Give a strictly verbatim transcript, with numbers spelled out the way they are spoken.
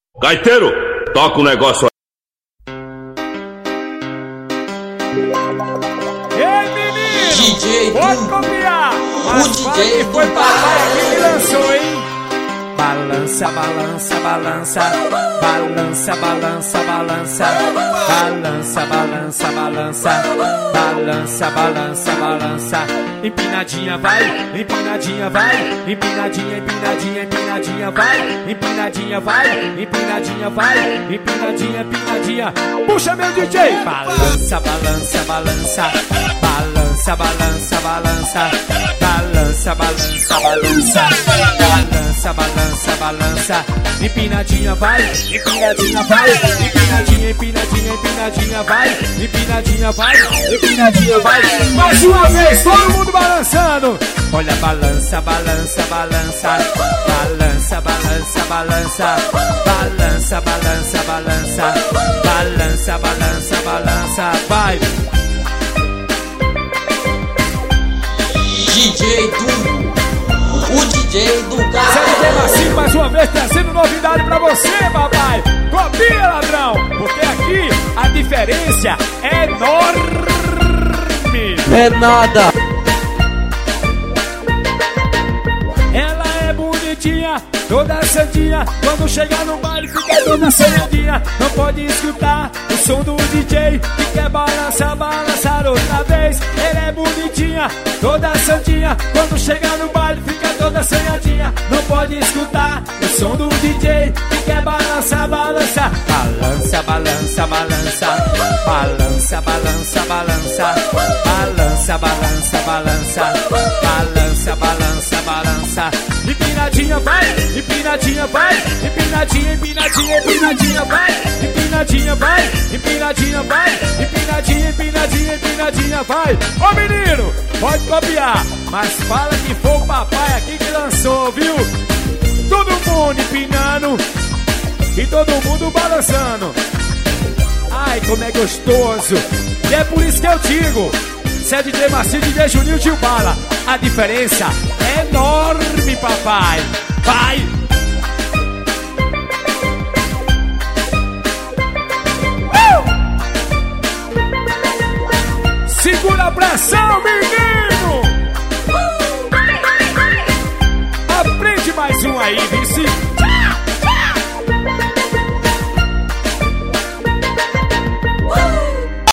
Gaiteiro, toca o negócio aí. Ei, menino! D J pode Dum. copiar! O Mas D J fala que foi Dum. papai aqui que lançou, hein? Balança, balança, balança, balança, balança, balança, balança, balança, balança, balança, balança, balança. Empinadinha vai, empinadinha vai, empinadinha, empinadinha, empinadinha vai, empinadinha vai, empinadinha vai, empinadinha, empinadinha. Puxa meu D J! Balança, balança, balança, balança, balança, balança, balança, balança, balança, balança, balança, balança. Empinadinha vai, empinadinha vai, empinadinha, empinadinha, empinadinha vai, empinadinha vai, empinadinha vai. Mais uma vez, todo mundo balançando. Olha, balança, balança, balança, balança, balança, balança, balança, balança, balança, balança, balança, balança, vai. D J Dum, o D J do carro. C D Macio mais uma vez trazendo novidade pra você, papai. Copia, ladrão, porque aqui a diferença é enorme. É nada. Ela é bonitinha, toda santinha. Quando chegar no baile fica toda sonhadinha. Não pode escutar o som do D J que quer balançar, balançar outra vez. Ela é bonitinha, toda santinha. Quando chegar no baile fica toda sonhadinha. Não pode escutar o som do D J que quer balançar, balançar. Balança, balança, balança, balança, balança, balança, balança, balança, balança, balança, balança, balança. Empinadinha vai, empinadinha vai, empinadinha, empinadinha, empinadinha vai, empinadinha vai, empinadinha vai, empinadinha, empinadinha, empinadinha vai. Ô menino, pode copiar, mas fala que foi o papai aqui que lançou, viu? Todo mundo empinando e todo mundo balançando. Ai, como é gostoso. E é por isso que eu digo, se é D J Macio, D J Juninho, Tio Bala, a diferença é enorme, papai. Vai! Uh! Segura a pressão, menino! Aprende mais um aí, viu?